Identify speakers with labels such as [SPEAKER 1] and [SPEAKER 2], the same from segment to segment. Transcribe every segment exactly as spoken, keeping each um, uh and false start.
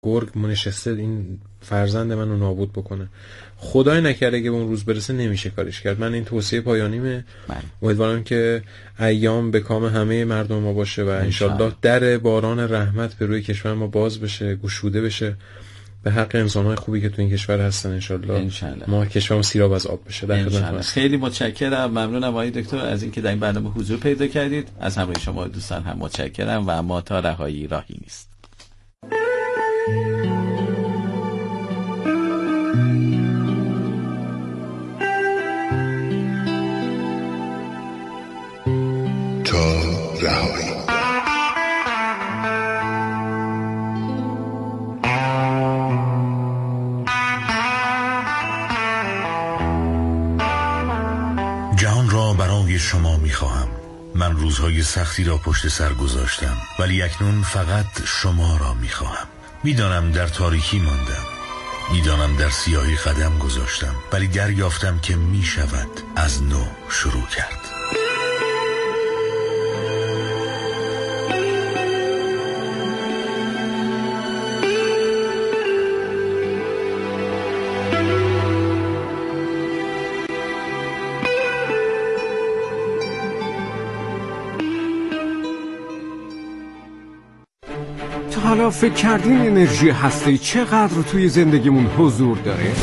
[SPEAKER 1] گرگ نشسته این فرزند منو نابود بکنه. خدای نکرده که به اون روز برسه، نمیشه کارش کرد. من این توصیه پایانیمه. امیدوارم که ایام به کام همه مردم ما باشه و انشالله در باران رحمت به روی کشور ما باز بشه، گشوده بشه به حق انسان‌های خوبی که تو این کشور هستن. انشالله ما کشورمون سیراب از آب بشه. در خدمتتون.
[SPEAKER 2] خیلی متشکرم، ممنونم آقای دکتر از اینکه در این برنامه حضور پیدا کردید. از همراهی شما دوستان هم متشکرم و ما تا رهایی راهی نیست.
[SPEAKER 3] تا رهایی.
[SPEAKER 4] جهان را برای شما می‌خواهم. من روزهای سختی را پشت سر گذاشتم، ولی اکنون فقط شما را می‌خواهم. می‌دانم در تاریکی ماندم، می‌دانم در سیاهی قدم گذاشتم، ولی دریافتم که می‌شود از نو شروع کرد.
[SPEAKER 5] حالا فکر کردین انرژی هسته‌ای چقدر توی زندگیمون حضور داره؟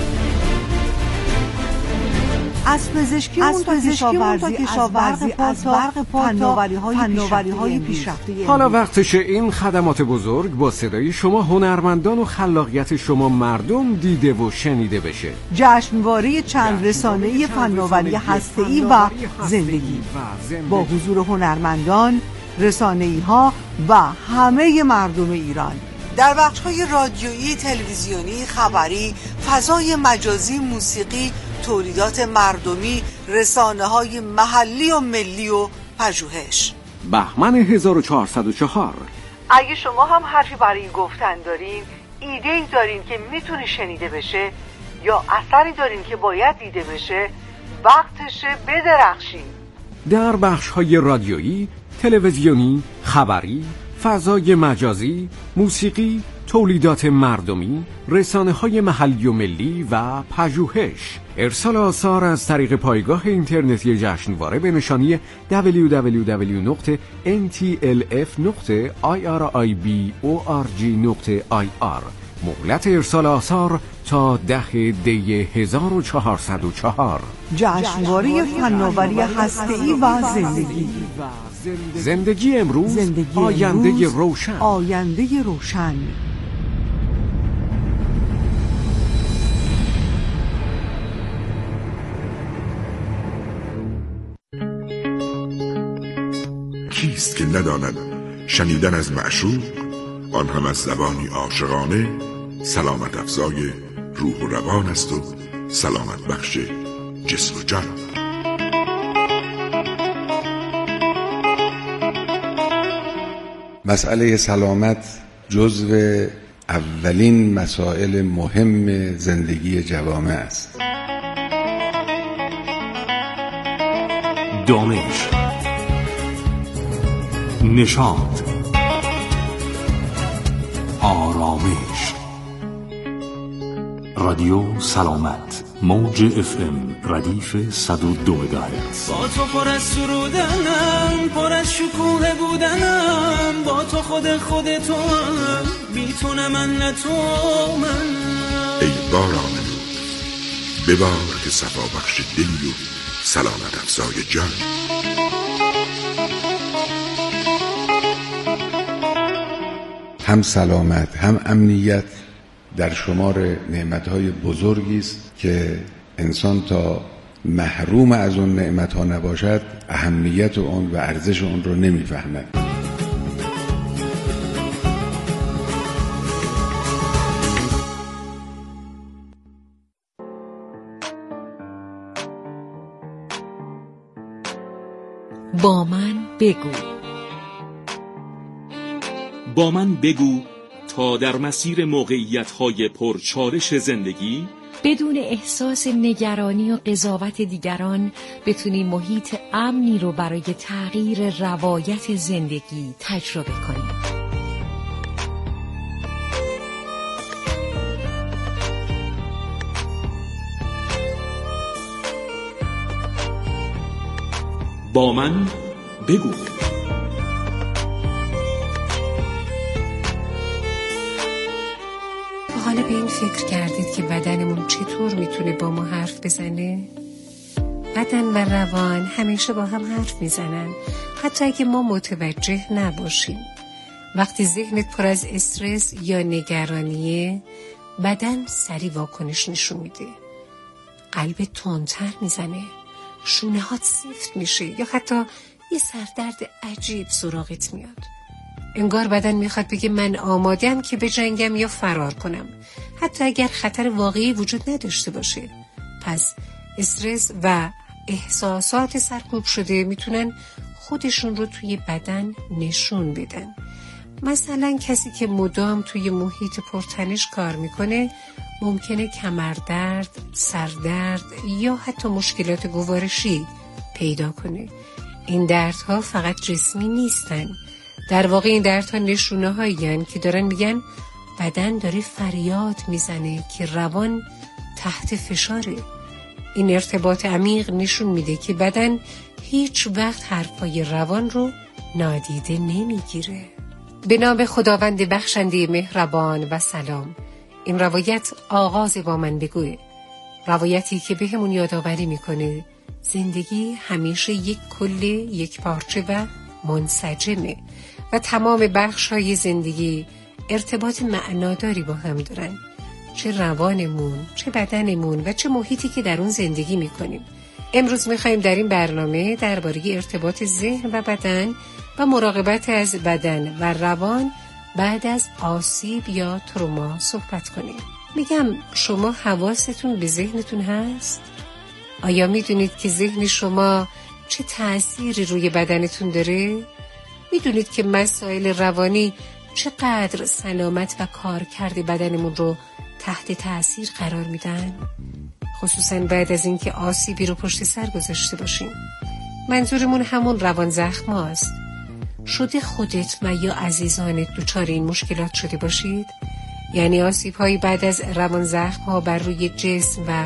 [SPEAKER 6] از پزشکی اون تا کشاورزی، از برق پا تا فناوری‌های پیشرفته.
[SPEAKER 5] حالا وقتشه این خدمات بزرگ با صدای شما هنرمندان و خلاقیت شما مردم دیده و شنیده بشه.
[SPEAKER 6] جشنواره چند رسانه‌ای فناوری هسته‌ای و زندگی با حضور هنرمندان، رسانه‌ای‌ها و همه مردم ایران در بخش‌های رادیویی، تلویزیونی، خبری، فضای مجازی، موسیقی، تولیدات مردمی، رسانه‌های محلی و ملی و پژوهش.
[SPEAKER 5] بهمن هزار و چهارصد و چهار.
[SPEAKER 6] اگه شما هم حرفی برای گفتن دارین، ایده‌ای دارین که میتونه شنیده بشه یا اثری دارین که باید دیده بشه، وقتشه بدرخشین.
[SPEAKER 5] در بخش‌های رادیویی، تلویزیونی، خبری، فضای مجازی، موسیقی، تولیدات مردمی، رسانه‌های محلی و ملی و پژوهش. ارسال آثار از طریق پایگاه اینترنتی جشنواره به نشانی دبلیو دبلیو دبلیو دات ان تی ال اف دات آی آر آی بی او آر جی دات آی آر. مهلت ارسال آثار تا ده دی هزار و چهارصد و چهار.
[SPEAKER 6] جشنواره فناوری هسته‌ای و زندگی.
[SPEAKER 5] زندگی امروز، زندگی آینده امروز، روشن.
[SPEAKER 6] آینده روشن.
[SPEAKER 3] کیست که نداند شنیدن از معشوق، آن هم از زبانی عاشقانه، سلامت افزای روح و روان است و سلامت بخش جسم و جان.
[SPEAKER 7] مسئله سلامت جزو اولین مسائل مهم زندگی جوامع است.
[SPEAKER 8] دانش، نشاط، آرامش. رادیو سلامت، موج اف ام ردیف صد و دو مگاهرتز.
[SPEAKER 9] با تو پر از سرودنم، پر از شکوه بودنم، با تو خود خود تو هم، بی تو نه من نه تو من.
[SPEAKER 3] ای باران نور ببار که صفا بخش دل و سلامت افزای جان.
[SPEAKER 7] هم سلامت هم امنیت در شمار نعمت‌های بزرگی است که انسان تا محروم از اون نعمت‌ها نباشد اهمیت اون و ارزش اون رو نمی‌فهمد.
[SPEAKER 10] با من بگو.
[SPEAKER 8] با من بگو تا در مسیر موقعیت‌های پرچالش زندگی
[SPEAKER 10] بدون احساس نگرانی و قضاوت دیگران بتونی محیط امنی رو برای تغییر روایت زندگی تجربه کنی.
[SPEAKER 8] با من بگو.
[SPEAKER 10] حالا به این فکر کردید که بدنمون چطور میتونه با ما حرف بزنه؟ بدن و روان همیشه با هم حرف میزنن، حتی اگه ما متوجه نباشیم. وقتی ذهنت پر از استرس یا نگرانیه، بدن سریع واکنش نشون میده. قلبت تندتر میزنه، شونه هات سفت میشه یا حتی یه سردرد عجیب سراغت میاد. انگار بدن میخواد بگه من آمادم که بجنگم یا فرار کنم، حتی اگر خطر واقعی وجود نداشته باشه. پس استرس و احساسات سرکوب شده میتونن خودشون رو توی بدن نشون بدن. مثلا کسی که مدام توی محیط پرتنش کار میکنه ممکنه کمردرد، سردرد یا حتی مشکلات گوارشی پیدا کنه. این دردها فقط جسمی نیستن. در واقع این دردها نشونه هایی هن که دارن میگن بدن داره فریاد میزنه که روان تحت فشاره. این ارتباط عمیق نشون میده که بدن هیچ وقت حرفای روان رو نادیده نمیگیره. به نام خداوند بخشنده مهربان و سلام. این روایت آغاز با من بگوه، روایتی که به همون یادآوری میکنه زندگی همیشه یک کل، یک پارچه و منسجمه و تمام بخش‌های زندگی ارتباط معناداری با هم دارن، چه روانمون، چه بدنمون و چه محیطی که در اون زندگی میکنیم. امروز میخوایم در این برنامه درباره ارتباط ذهن و بدن و مراقبت از بدن و روان بعد از آسیب یا تروما صحبت کنیم. میگم شما حواستون به ذهنتون هست؟ آیا میدونید که ذهن شما چه تأثیری روی بدنتون داره؟ میدونید که مسائل روانی چقدر سلامت و کارکرد بدنمون رو تحت تأثیر قرار میدن؟ خصوصا بعد از اینکه آسیبی رو پشت سر گذاشته باشیم. منظورمون همون روان زخم هاست. شده خودت و یا عزیزانت دچار این مشکلات شده باشید؟ یعنی آسیب هایی بعد از روان زخم ها بر روی جسم و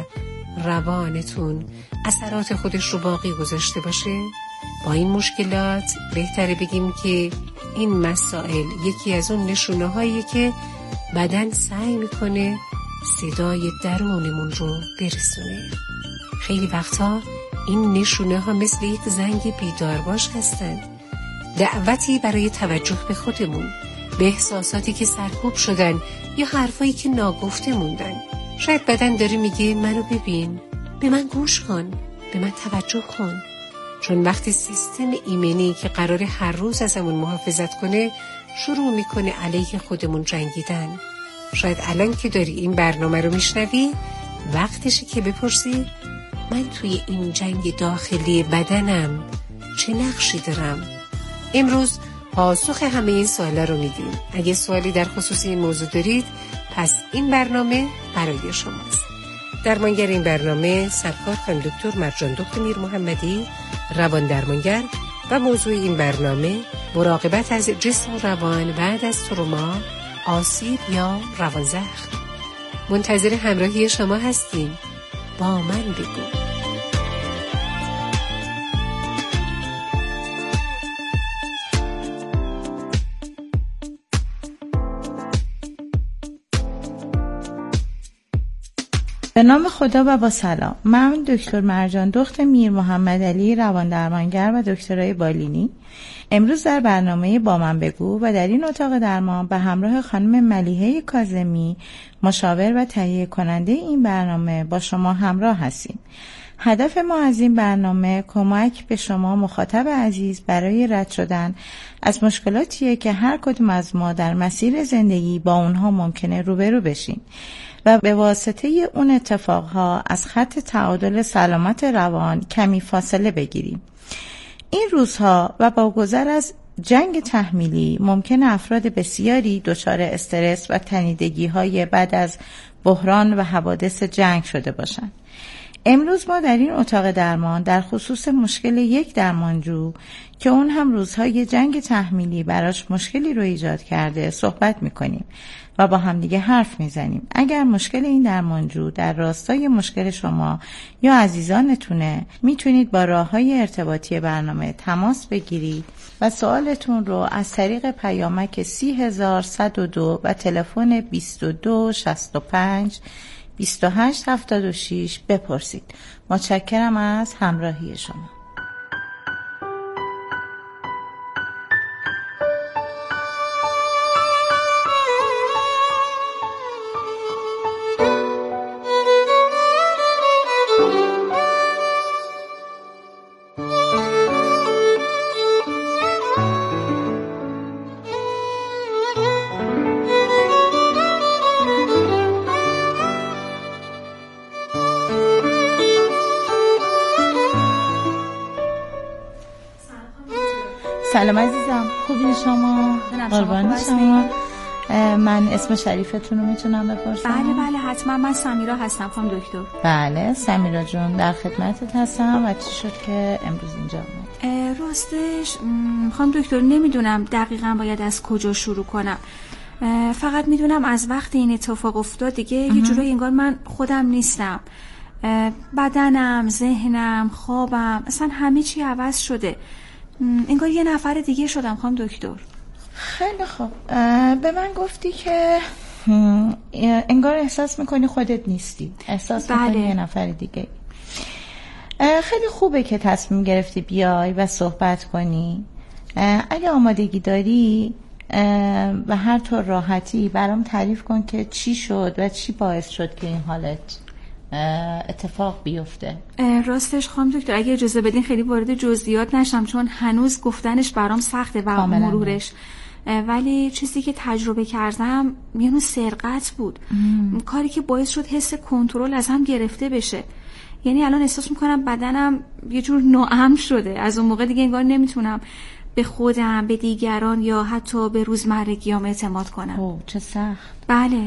[SPEAKER 10] روانتون اثرات خودش رو باقی گذاشته باشه؟ با این مشکلات بهتره بگیم که این مسائل یکی از اون نشونه هایی که بدن سعی میکنه صدای درونمون رو برسونه. خیلی وقتا این نشونه ها مثل یک زنگ بیدارباش هستن، دعوتی برای توجه به خودمون، به احساساتی که سرکوب شدن یا حرفایی که ناگفته موندن. شاید بدن داره میگه منو ببین، به من گوش کن، به من توجه کن. چون وقتی سیستم ایمنی که قراره هر روز ازمون محافظت کنه شروع میکنه علیه خودمون جنگیدن. شاید الان که داری این برنامه رو میشنوی وقتشه که بپرسی من توی این جنگ داخلی بدنم چه نقشی دارم؟ امروز پاسخ همه این سوالا رو میدیم. اگه سوالی در خصوص این موضوع دارید پس این برنامه برای شماست. درمانگر این برنامه سرکار خانم دکتر مرجان دخت میر محمدی، روان درمانگر، و موضوع این برنامه مراقبت از جسم و روان بعد از تروما، آسیب یا روان زخم. منتظر همراهی شما هستیم. با من بگو.
[SPEAKER 11] به نام خدا و با سلام. من دکتر مرجان دخت میر محمدعلی، روان درمانگر و دکترای بالینی، امروز در برنامه با من بگو و در این اتاق درمان به همراه خانم ملیحه کاظمی، مشاور و تهیه کننده این برنامه، با شما همراه هستیم. هدف ما از این برنامه کمک به شما مخاطب عزیز برای رد شدن از مشکلاتیه که هر کدوم از ما در مسیر زندگی با اونها ممکنه روبرو بشیم و به واسطه اون اتفاقها از خط تعادل سلامت روان کمی فاصله بگیریم. این روزها و با گذر از جنگ تحمیلی ممکن افراد بسیاری دچار استرس و تنیدگی‌های بعد از بحران و حوادث جنگ شده باشند. امروز ما در این اتاق درمان در خصوص مشکل یک درمانجو که اون هم روزهای جنگ تحمیلی براش مشکلی رو ایجاد کرده صحبت میکنیم و با هم دیگه حرف میزنیم. اگر مشکل این درمانجو در راستای مشکل شما یا عزیزانتونه، میتونید با راههای ارتباطی برنامه تماس بگیرید و سوالتون رو از طریق پیامک سی هزار صد و دو و تلفن بیست و دو شصت و پنج بیست و هشت هفتاد و شش بپرسید. متشکرم از همراهی شما. سلام عزیزم، خوبی شما؟ قربان شما. من اسم شریفتون رو میتونم بپرسم؟
[SPEAKER 12] بله بله حتما. من سمیرا هستم خانم دکتر.
[SPEAKER 11] بله سمیرا جون، در خدمتت هستم. و چی شد که امروز اینجا اومد؟
[SPEAKER 12] راستش خانم دکتر نمیدونم دقیقاً باید از کجا شروع کنم. فقط میدونم از وقتی این اتفاق افتاد دیگه یه جورایی انگار من خودم نیستم. بدنم، ذهنم، خوابم، اصلا همه چی عوض شده. انگار یه نفر دیگه شدم خانم دکتر.
[SPEAKER 11] خیلی خوب. به من گفتی که انگار احساس میکنی خودت نیستی، احساس
[SPEAKER 12] بله.
[SPEAKER 11] میکنی یه نفر دیگه. خیلی خوبه که تصمیم گرفتی بیای و صحبت کنی. اگه آمادگی داری و هر طور راحتی برام تعریف کن که چی شد و چی باعث شد که این حالت اتفاق بیفته.
[SPEAKER 12] راستش خانم دکتر اگه اجازه بدین خیلی وارد جزئیات نشم، چون هنوز گفتنش برام سخته و مرورش. ولی چیزی که تجربه کردم یه نوع سرقت بود. ام. کاری که باعث شد حس کنترل از هم گرفته بشه. یعنی الان احساس میکنم بدنم یه جور ناامن شده. از اون موقع دیگه انگار نمیتونم به خودم، به دیگران یا حتی به روزمرگیام اعتماد کنم.
[SPEAKER 11] اوه چه سخت.
[SPEAKER 12] بله.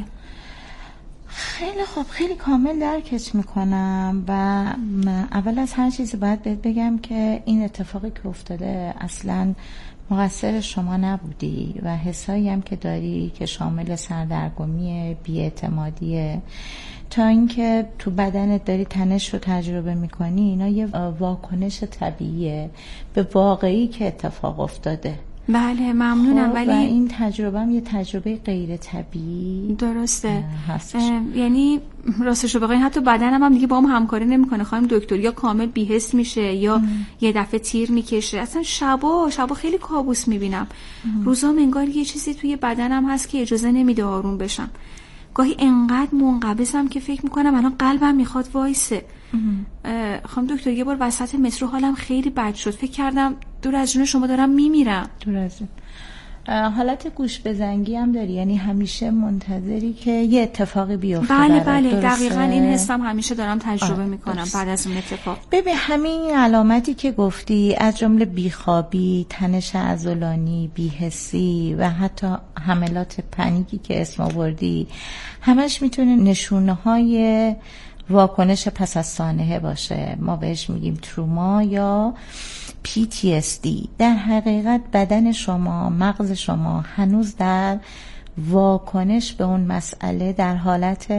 [SPEAKER 11] خیلی خوب، خیلی کامل درکش میکنم. و اول از هر چیزی باید بهت بگم که این اتفاقی که افتاده اصلا مقصر شما نبودی و حسایی هم که داری که شامل سردرگمی، بی‌اعتمادیه تا اینکه تو بدنت داری تنش رو تجربه میکنی، اینا یه واکنش طبیعیه به واقعی که اتفاق افتاده.
[SPEAKER 12] بله ممنونم. ولی
[SPEAKER 11] و این تجربه هم یه تجربه غیر طبیعی
[SPEAKER 12] درسته هستش. یعنی راستش رو بخواین حتی بدنم هم دیگه با هم همکاری نمیکنه خانم دکتر، یا کامل بی‌حس میشه یا ام. یه دفعه تیر میکشه. اصلا شبا شبا خیلی کابوس میبینم. روزام انگار یه چیزی توی بدنم هست که اجازه نمیده آروم بشم. گاهی انقدر منقبضم که فکر میکنم الان قلبم میخواد وایسه. خانم دکتر یه بار وسط مترو حالم خیلی بد شد، فکر کردم دور از جون شما دارم میمیرم.
[SPEAKER 11] دور از جون. حالت گوش بزنگی هم داری؟ یعنی همیشه منتظری که یه اتفاقی بیفته؟
[SPEAKER 12] بله بله دقیقاً این حسم همیشه دارم تجربه میکنم درسته. بعد از اون اتفاق.
[SPEAKER 11] ببین همین علامتی که گفتی از جمله بیخوابی، تنش عضلانی، بی‌حسی و حتی حملات پنیکی که اسم آوردی، همش میتونه نشونه های واکنش پس از سانحه باشه. ما بهش میگیم تروما یا پی تی اس دی. در حقیقت بدن شما، مغز شما هنوز در واکنش به اون مسئله در حالت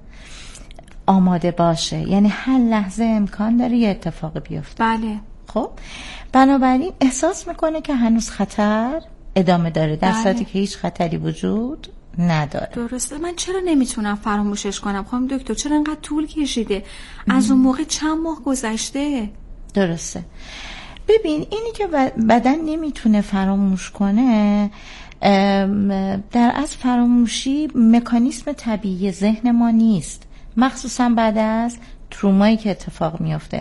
[SPEAKER 11] آماده باشه، یعنی هر لحظه امکان داره یه اتفاق بیفته.
[SPEAKER 12] بله.
[SPEAKER 11] خب بنابراین احساس میکنه که هنوز خطر ادامه داره در
[SPEAKER 12] بله.
[SPEAKER 11] صورتی که هیچ خطری وجود نداره.
[SPEAKER 12] درسته. من چرا نمیتونم فراموشش کنم خانم دکتر؟ چرا انقدر طول کشیده؟ از اون موقع چند ماه گذشته.
[SPEAKER 11] درسته. ببین اینی که بدن نمیتونه فراموش کنه، در از فراموشی مکانیسم طبیعی ذهن ما نیست، مخصوصا بعد از ترومایی که اتفاق میفته.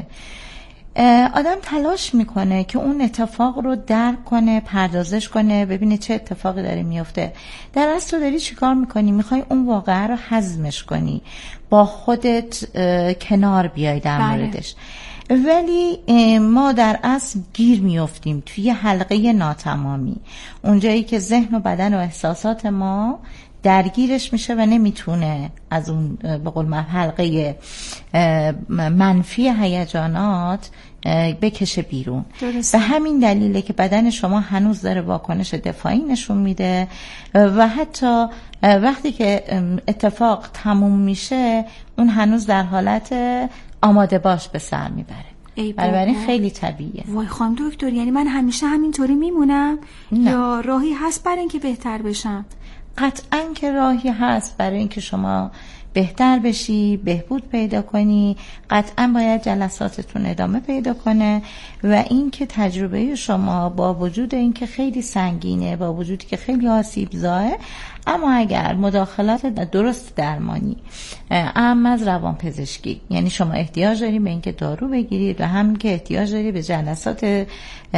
[SPEAKER 11] آدم تلاش میکنه که اون اتفاق رو درک کنه، پردازش کنه، ببینه چه اتفاقی داره میفته. در اصل تو داری چیکار میکنی؟ میخوای اون واقعه رو هضمش کنی، با خودت کنار بیای در موردش. ولی ما در اصل گیر میافتیم توی حلقه ناتمامی، اونجایی که ذهن و بدن و احساسات ما درگیرش میشه و نمیتونه از اون به قول من حلقه منفی هیجانات بکشه بیرون. به همین دلیله که بدن شما هنوز داره واکنش دفاعی نشون میده و حتی وقتی که اتفاق تموم میشه اون هنوز در حالت آماده باش به سر میبره. بنابراین خیلی طبیعیه.
[SPEAKER 12] وای خانم دکتر، یعنی من همیشه همینطوری میمونم نه. یا راهی هست برای اینکه بهتر بشم؟
[SPEAKER 11] قطعاً که راهی هست برای اینکه شما بهتر بشی، بهبود پیدا کنی. قطعاً باید جلساتتون ادامه پیدا کنه و اینکه تجربه شما با وجود اینکه خیلی سنگینه، با وجودی که خیلی آسیبزاه، اما اگر مداخلات درست درمانی اهم از روان پزشکی، یعنی شما احتیاج دارید به اینکه دارو بگیرید و همین که احتیاج دارید به جلسات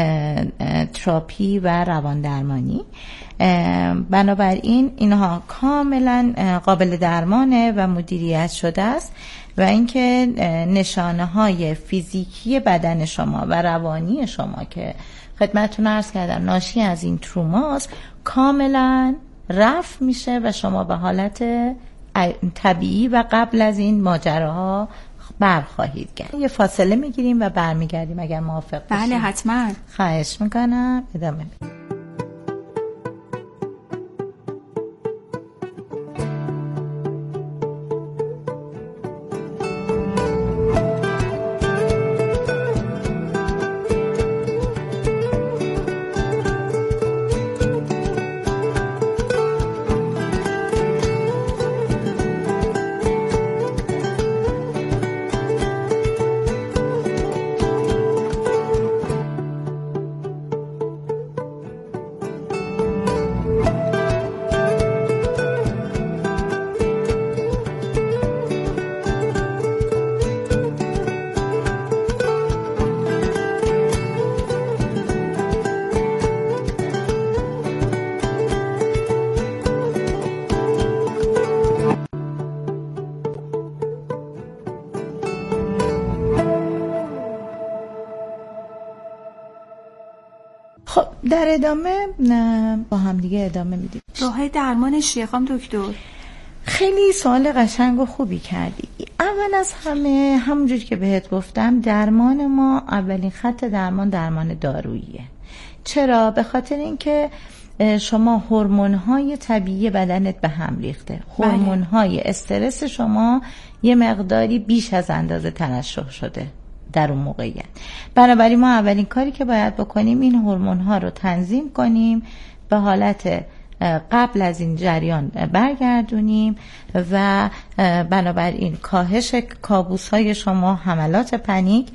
[SPEAKER 11] تراپی و روان درمانی، بنابراین اینها کاملا قابل درمانه و مدیریت شده است و اینکه نشانه های فیزیکی بدن شما و روانی شما که خدمتتون عرض کردم ناشی از این تروماست کاملا رفع میشه و شما به حالت طبیعی و قبل از این ماجراها برخواهید گشت. یه فاصله میگیریم و برمیگردیم اگر موافق باشید.
[SPEAKER 12] بله حتما.
[SPEAKER 11] خواهش میکنم. ادامه بدید. در ادامه با هم دیگه ادامه میدیم.
[SPEAKER 12] راه درمانش چیه خانم دکتر؟
[SPEAKER 11] خیلی سوال قشنگ و خوبی کردی. اول از همه همونجوری که بهت گفتم درمان ما اولین خط درمان درمان داروییه. چرا؟ به خاطر اینکه شما هورمون‌های طبیعی بدنت به هم ریخته. هورمون‌های استرس شما یه مقداری بیش از اندازه ترشح شده در اون موقعیت. بنابراین ما اولین کاری که باید بکنیم این هورمون ها رو تنظیم کنیم، به حالت قبل از این جریان برگردونیم و بنابراین کاهش کابوس های شما، حملات پنیک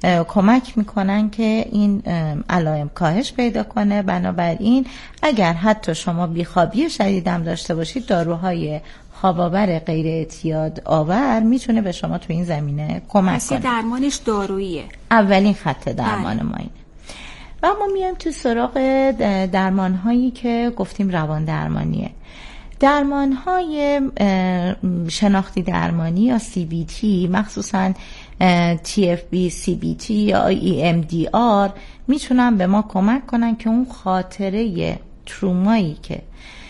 [SPEAKER 11] کمک میکنن که این علائم کاهش پیدا کنه. بنابراین اگر حتی شما بیخوابی شدید هم داشته باشید، داروهای خواب‌آور غیر اعتیاد آور میتونه به شما تو این زمینه کمک کنه.
[SPEAKER 12] درمانش داروییه.
[SPEAKER 11] اولین خط درمان ما اینه. و ما میایم تو سراغ درمان هایی که گفتیم روان درمانیه. درمان های شناختی درمانی یا سی بی تی، مخصوصا تی اف بی، سی بی تی یا ای ام دی آر میتونن به ما کمک کنن که اون خاطره ترومایی که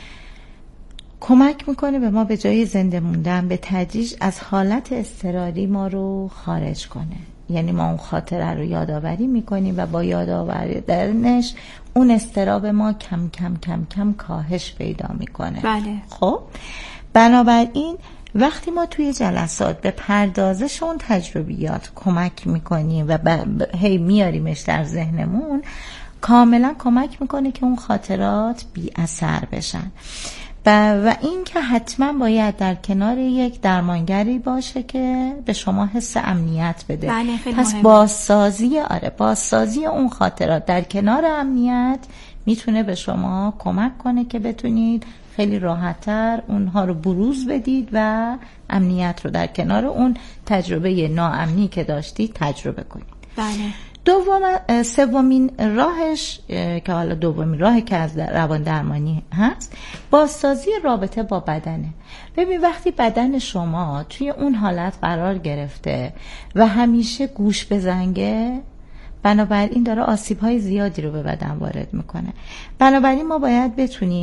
[SPEAKER 11] کمک میکنه به ما به جای زنده موندن به تدریج از حالت اضطراری ما رو خارج کنه. یعنی ما اون خاطره رو یادآوری میکنیم و با یادآوری درنش اون اضطراب ما کم کم کم کم کاهش پیدا میکنه.
[SPEAKER 12] بله.
[SPEAKER 11] خب بنابراین وقتی ما توی جلسات به پردازش اون تجربیات کمک میکنیم و هی میاریمش در ذهنمون، کاملا کمک میکنه که اون خاطرات بی اثر بشن. و این که حتما باید در کنار یک درمانگری باشه که به شما حس امنیت بده.
[SPEAKER 12] بله،
[SPEAKER 11] پس بازسازی آره بازسازی اون خاطرات در کنار امنیت میتونه به شما کمک کنه که بتونید خیلی راحت‌تر اونها رو بروز بدید و امنیت رو در کنار اون تجربه ناامنی که داشتید تجربه کنید.
[SPEAKER 12] بله.
[SPEAKER 11] دوم سومین راهش که حالا دومین راهی که از روان درمانی هست، بازسازی رابطه با بدنه. ببین وقتی بدن شما توی اون حالت قرار گرفته و همیشه گوش به زنگه، بنابراین داره آسیب‌های زیادی رو به بدن وارد میکنه. بنابراین ما باید بتونیم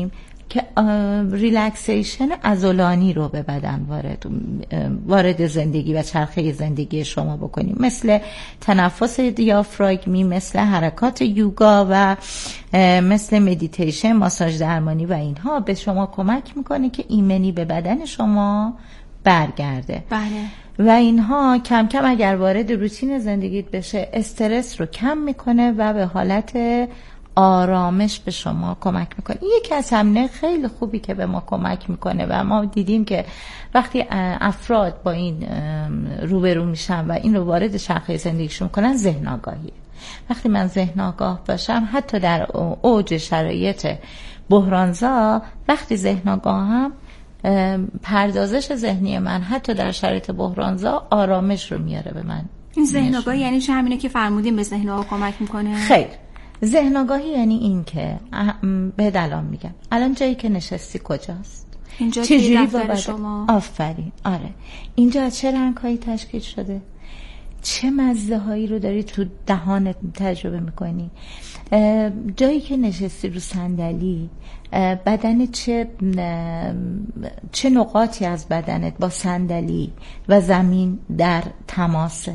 [SPEAKER 11] که ریلکسیشن عضلانی رو به بدن وارد وارد زندگی و چرخه زندگی شما بکنیم، مثل تنفس دیافراگمی، مثل حرکات یوگا و مثل مدیتیشن، ماساژ درمانی و اینها به شما کمک میکنه که ایمنی به بدن شما برگرده.
[SPEAKER 12] بله.
[SPEAKER 11] و اینها کم کم اگر وارد روتین زندگیت بشه استرس رو کم میکنه و به حالت آرامش به شما کمک میکنه. یکی از همینه خیلی خوبی که به ما کمک میکنه و ما دیدیم که وقتی افراد با این روبرو میشن و این رو وارد چرخه زندگیشون میکنن، ذهن آگاهیه. وقتی من ذهن آگاه باشم، حتی در اوج شرایط بحرانزا، وقتی ذهن آگاهم، پردازش ذهنی من حتی در شرایط بحرانزا آرامش رو میاره به من.
[SPEAKER 12] این ذهن آگاهی یعنی چه؟ همینه که فرمودیم به ذهن آگاه کمک میکنه؟
[SPEAKER 11] خیر، ذهن آگاهی یعنی این که به دلان میگم الان جایی که نشستی کجاست؟
[SPEAKER 12] اینجا که دفتر شما.
[SPEAKER 11] آفرین. آره، اینجا از چه رنگ هایی تشکیل شده؟ چه مزه هایی رو داری تو دهانت تجربه میکنی؟ جایی که نشستی رو صندلی، بدن چه چه نقاطی از بدنت با صندلی و زمین در تماسه؟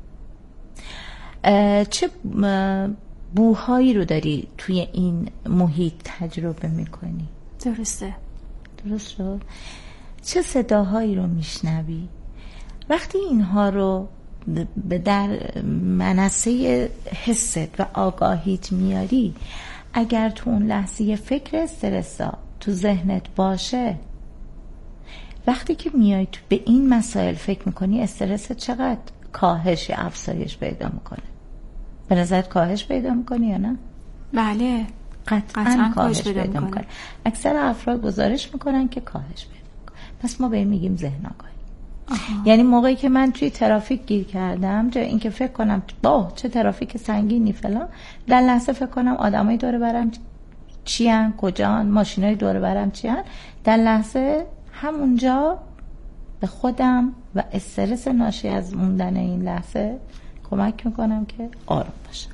[SPEAKER 11] چه بوهایی رو داری توی این محیط تجربه میکنی؟
[SPEAKER 12] درسته.
[SPEAKER 11] درست شد؟ چه صداهایی رو میشنوی؟ وقتی اینها رو در منصه حست و آگاهیت میاری، اگر تو اون لحظه فکر استرسا تو ذهنت باشه، وقتی که میای تو به این مسائل فکر میکنی، استرست چقدر کاهش یا افزایش پیدا میکنه؟ به نظرت کاهش پیدا میکنی یا نه؟
[SPEAKER 12] بله،
[SPEAKER 11] قطعاً, قطعاً کاهش پیدا, پیدا میکنه. میکنه. اکثر افراد گزارش میکنن که کاهش پیدا میکنه. پس ما به میگیم ذهن آگاهی. آها. یعنی موقعی که من توی ترافیک گیر کردم، جای اینکه فکر کنم با چه ترافیک سنگینی فلان، در لحظه فکر کنم آدمای دور برم چیان، کجان، ماشینای دور برم چیان، در لحظه همونجا به خودم و استرس ناشی از موندن این لحظه کمک میکنم که آرام باشم.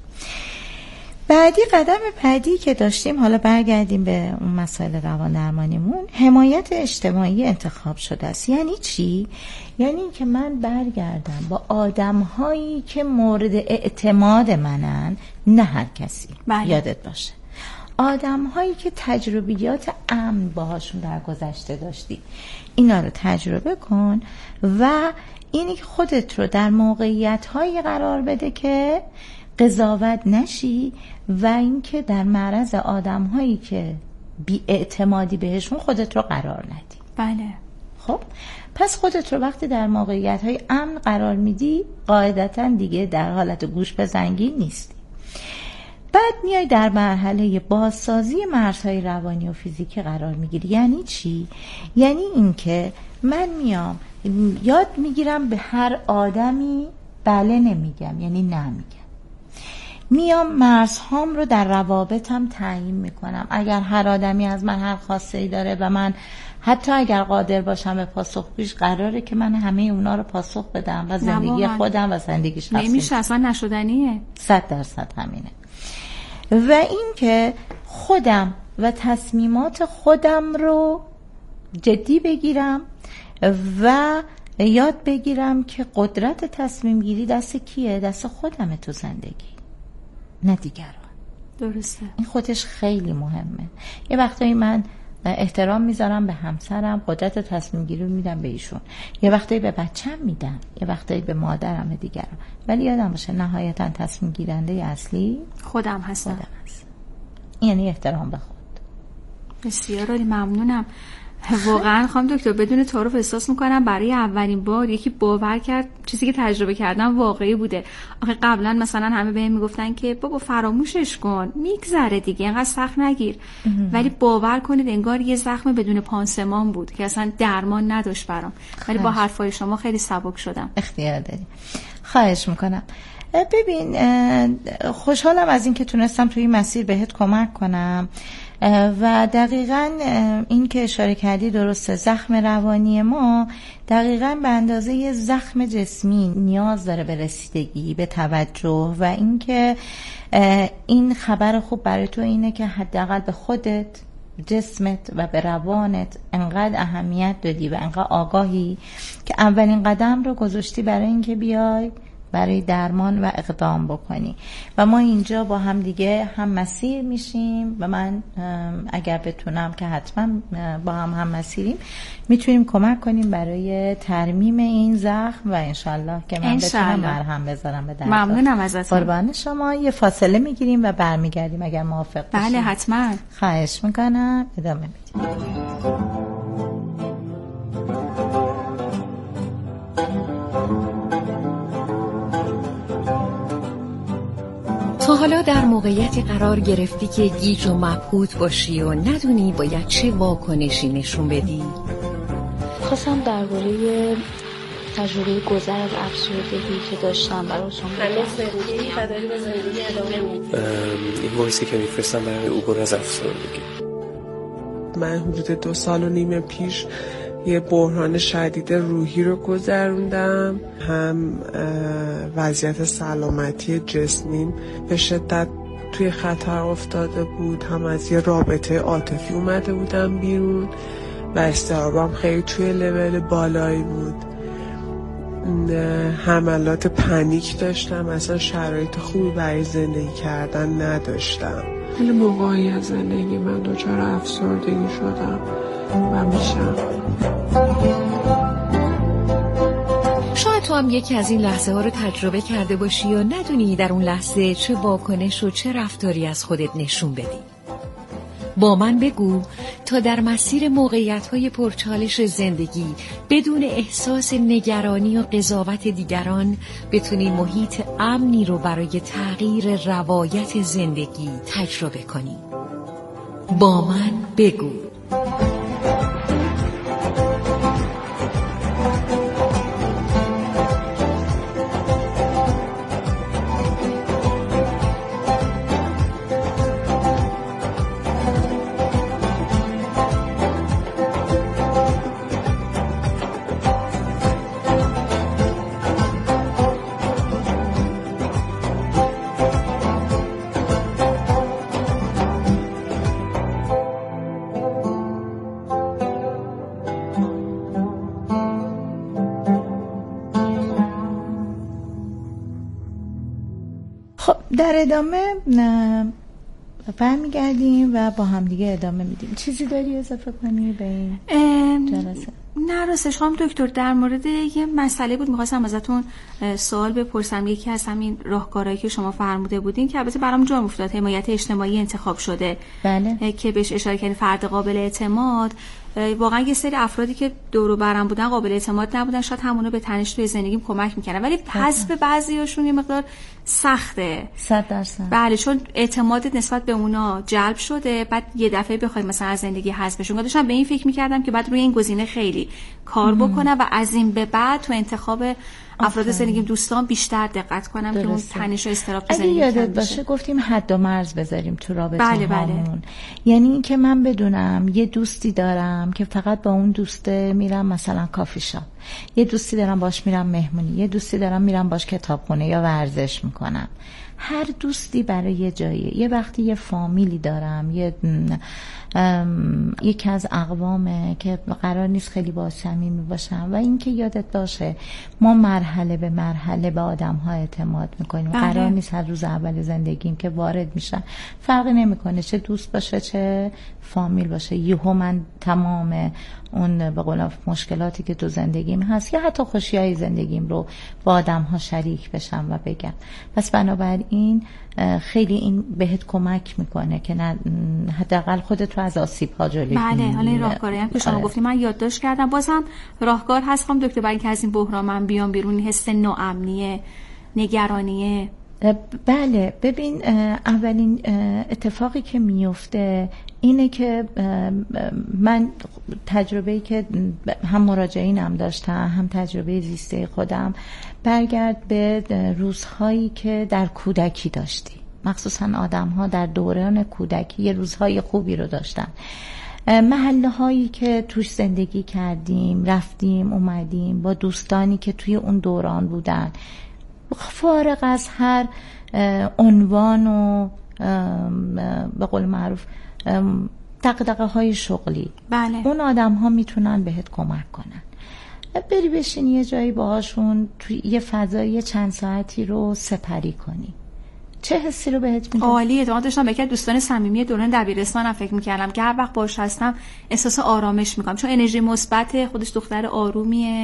[SPEAKER 11] بعدی قدم بعدی که داشتیم، حالا برگردیم به اون مسائل روان درمانیمون، حمایت اجتماعی انتخاب شده است. یعنی چی؟ یعنی که من برگردم با آدم‌هایی که مورد اعتماد منن، نه هر کسی.
[SPEAKER 12] بله.
[SPEAKER 11] یادت باشه آدم‌هایی که تجربیات امن باهاشون در گذشته داشتی، اینا رو تجربه کن و اینی که خودت رو در موقعیت‌هایی قرار بده که قضاوت نشی و اینکه در معرض آدم‌هایی که بی‌اعتمادی بهشون خودت رو قرار ندی.
[SPEAKER 12] بله.
[SPEAKER 11] خب پس خودت رو وقتی در موقعیت‌های امن قرار میدی، قاعدتاً دیگه در حالت گوش به زنگی نیستی. بعد میای در مرحله بازسازی مرزهای روانی و فیزیکی قرار میگیری. یعنی چی؟ یعنی اینکه من میام یاد میگیرم به هر آدمی بله نمیگم، یعنی نمیگم. میام مرزهام رو در روابطم تعیین میکنم. اگر هر آدمی از من هر خواسته‌ای داره و من حتی اگر قادر باشم به پاسخگویش، قراره که من همه اونا رو پاسخ بدم و زندگی خودم و زندگی شخصی
[SPEAKER 12] نمیشه، اصلا نشدنیه.
[SPEAKER 11] صد درصد همینه. و این که خودم و تصمیمات خودم رو جدی بگیرم و یاد بگیرم که قدرت تصمیم گیری دست کیه؟ دست خودمه تو زندگی، نه دیگران.
[SPEAKER 12] درسته.
[SPEAKER 11] این خودش خیلی مهمه. یه وقتایی من احترام میذارم به همسرم، قدرت تصمیم گیری رو میدم به ایشون، یه وقتایی به بچم میدم، یه وقتایی به مادرم، دیگران. ولی یادم باشه نهایتا تصمیم گیرنده اصلی
[SPEAKER 12] خودم هستم.
[SPEAKER 11] خودم هست. یعنی احترام به خود.
[SPEAKER 12] بسیار عالی، ممنونم. واقعا خانم دکتر بدون تعارف احساس میکنم برای اولین بار یکی باور کرد چیزی که تجربه کردم واقعی بوده. آخه قبلا مثلا همه بهم میگفتن که بابا فراموشش کن، میگذره دیگه، اینقدر سخت نگیر. ولی باور کنید انگار یه زخم بدون پانسمان بود که اصلا درمان نداشت برام. ولی با حرفای شما خیلی سبک شدم.
[SPEAKER 11] اختیار داری. خواهش میکنم. ببین، خوشحالم از این که تونستم توی این مسیر بهت کمک کنم و دقیقاً این که اشاره کردی درسته. زخم روانی ما دقیقاً به اندازه زخم جسمی نیاز داره به رسیدگی، به توجه و این که این خبر خوب برای تو اینه که حداقل به خودت جسمت و به روانت انقدر اهمیت دادی و انقدر آگاهی که اولین قدم رو گذاشتی برای اینکه بیای برای درمان و اقدام بکنی و ما اینجا با هم دیگه هم مسیر میشیم و من اگر بتونم که حتما با هم هم مسیریم میتونیم کمک کنیم برای ترمیم این زخم و انشالله که من بتونم مرهم بذارم به درد.
[SPEAKER 12] ممنونم ازتون.
[SPEAKER 11] قربان شما. یه فاصله میگیریم و برمیگردیم اگر موافق باشید.
[SPEAKER 12] بله حتما.
[SPEAKER 11] خواهش میکنم. ادامه میدیم.
[SPEAKER 13] تا حالا در موقعیتی قرار گرفتی که گیج و مبهوت باشی و ندونی باید چه واکنشی نشون بدی؟
[SPEAKER 14] خواستم درباره تجربه گذر از افسردگی که داشتم براتون
[SPEAKER 15] همه زندگی و داری به زندگی ادامه میدی. این وایسی که میفرستم برای عبور از افسردگی.
[SPEAKER 16] من حدود دو سال و نیم پیش یه بحران شدید روحی رو گذروندم، هم وضعیت سلامتی جسمیم به شدت توی خطر افتاده بود، هم از یه رابطه عاطفی اومده بودم بیرون و اضطرابم خیلی توی لول بالایی بود، حملات پنیک داشتم، اصلا شرایط خوبی برای زندگی کردن نداشتم.
[SPEAKER 17] خیلی موقعی از زندگی من دچار افسردگی شدم و میشم.
[SPEAKER 13] شاید تو هم یکی از این لحظه ها رو تجربه کرده باشی و ندونی در اون لحظه چه واکنش و چه رفتاری از خودت نشون بدی. با من بگو تا در مسیر موقعیت‌های پرچالش زندگی بدون احساس نگرانی و قضاوت دیگران بتونی محیط امنی رو برای تغییر روایت زندگی تجربه کنی. با من بگو.
[SPEAKER 11] در ادامه برمیگردیم و با هم دیگه ادامه میدیم. چیزی داری اضافه کنی به این جلسه؟
[SPEAKER 12] نه راستش خانم دکتر در مورد یه مسئله بود میخواستم ازتون سوال بپرسم. یکی از همین راهکارهایی که شما فرموده بودین که البته برام جا افتاد، حمایت اجتماعی انتخاب شده.
[SPEAKER 11] بله.
[SPEAKER 12] که بهش اشاره کردین، فرد قابل اعتماد. واقعا یه سری افرادی که دور و برم بودن قابل اعتماد نبودن، شاید همونو به تنش توی زندگیم کمک میکنن، ولی حذف بعضیاشون یه مقدار سخته.
[SPEAKER 11] صد درصد.
[SPEAKER 12] بله، چون اعتمادت نسبت به اونا جلب شده، بعد یه دفعه بخوای مثلا از زندگی حذفشون. داشتم به این فکر میکردم که بعد روی این گزینه خیلی کار بکنم و از این به بعد تو انتخاب افراد زندگیم دوستان بیشتر دقت کنم درسته. که اون تنش و اضطراب تو زندگی
[SPEAKER 11] یادت باشه گفتیم حد و مرز بذاریم تو رابطه
[SPEAKER 12] بله
[SPEAKER 11] هامون.
[SPEAKER 12] بله.
[SPEAKER 11] یعنی این که من بدونم یه دوستی دارم که فقط با اون دوسته میرم مثلا کافی شاپ، یه دوستی دارم باش میرم مهمونی، یه دوستی دارم میرم باش کتابخونه یا ورزش میکنم. هر دوستی برای یه جاییه. یه وقتی یه فامیلی دارم، یه یکی از اقوامه که قرار نیست خیلی با صمیمی باشم و اینکه یادت باشه ما مرحله به مرحله به آدم ها اعتماد میکنیم.
[SPEAKER 12] بله.
[SPEAKER 11] قرار نیست هر روز اول زندگیم که وارد میشن فرقی نمیکنه چه دوست باشه چه فامیل باشه، یهو من تمام اون به قول مشکلاتی که تو زندگیم هست یا حتی خوشیای زندگیم رو با آدم ها شریک بشم و بگم. پس بنابراین خیلی این بهت کمک میکنه که نه حداقل خودت رو از آسیب ها جلوگیری.
[SPEAKER 12] بله، حالا این راهکاری هم که شما گفتیم من یادداشت کردم. بازم راهکار هست خانم دکتر برای اینکه از این بحران من بیام بیرون، حس ناامنیه، نگرانیه.
[SPEAKER 11] بله، ببین اولین اتفاقی که میفته اینه که من تجربه‌ای که هم مراجعینم داشتم هم تجربه زیسته خودم برگرد به روزهایی که در کودکی داشتی، مخصوصا آدم‌ها در دوران کودکی یه روزهای خوبی رو داشتن، محله هایی که توش زندگی کردیم، رفتیم اومدیم با دوستانی که توی اون دوران بودن، فارغ از هر عنوان و به قول معروف دغدغه های شغلی.
[SPEAKER 12] بله.
[SPEAKER 11] اون آدم ها میتونن بهت کمک کنن. بری بشینی یه جایی باهاشون توی یه فضای چند ساعتی رو سپری کنی. چه حسی رو بهت میده؟
[SPEAKER 12] عالیه. تو داشتم به یک دوستان صمیمی دوران دبیرستانم فکر میکردم که هر وقت باهاش هستم احساس آرامش میکنم، چون انرژی مثبت، خودش دختر آرومیه.